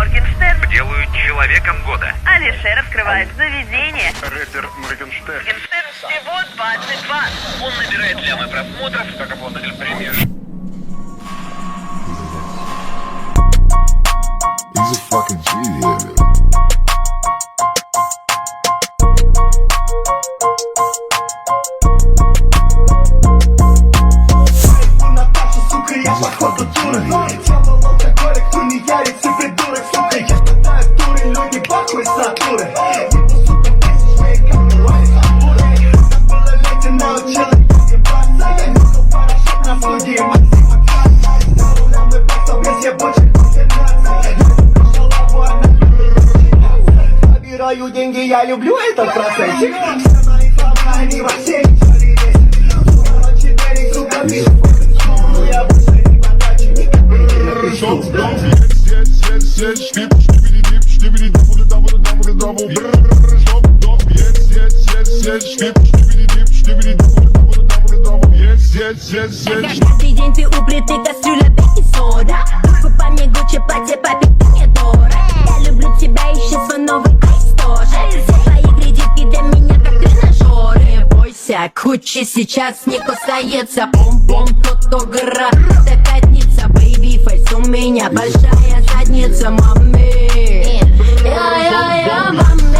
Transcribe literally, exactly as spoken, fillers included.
Моргенштерн делают человеком года. Алишер открывает заведение. Рэпер Моргенштерн. Моргенштерн всего двадцать два. Он набирает лямы просмотров, как обладатель премии. He's a fucking genius. Я походу дурак, делал алкоголик, кто не ярится, придурок, сука. Я страдаю дуры, люди пахнут с натуры. Ебу, сука, бесишь мои камеры, как было лето, научила ебаться. Я нюхал порошок на студии, Максима Краса. За рулем и просто без ебучих консерваций. Я пошел оборно, собираю деньги, я люблю этот процессик. Все мои слова, они во все истории есть. Короче, берег, сука, пишу. Я Каждый день ты у плиты, кастрюля, бейки, сода. Купа мне Гуччи, платье, папе, ты мне дорог. Я люблю тебя, ищи свой новый айс тоже. Все твои кредитки для меня как тренажеры. Бойся, Гуччи сейчас не кусается. Бом-бом, фотогра, это пятница. Бэйби фейс, у меня большая задница, маме. Я-я-я, маме.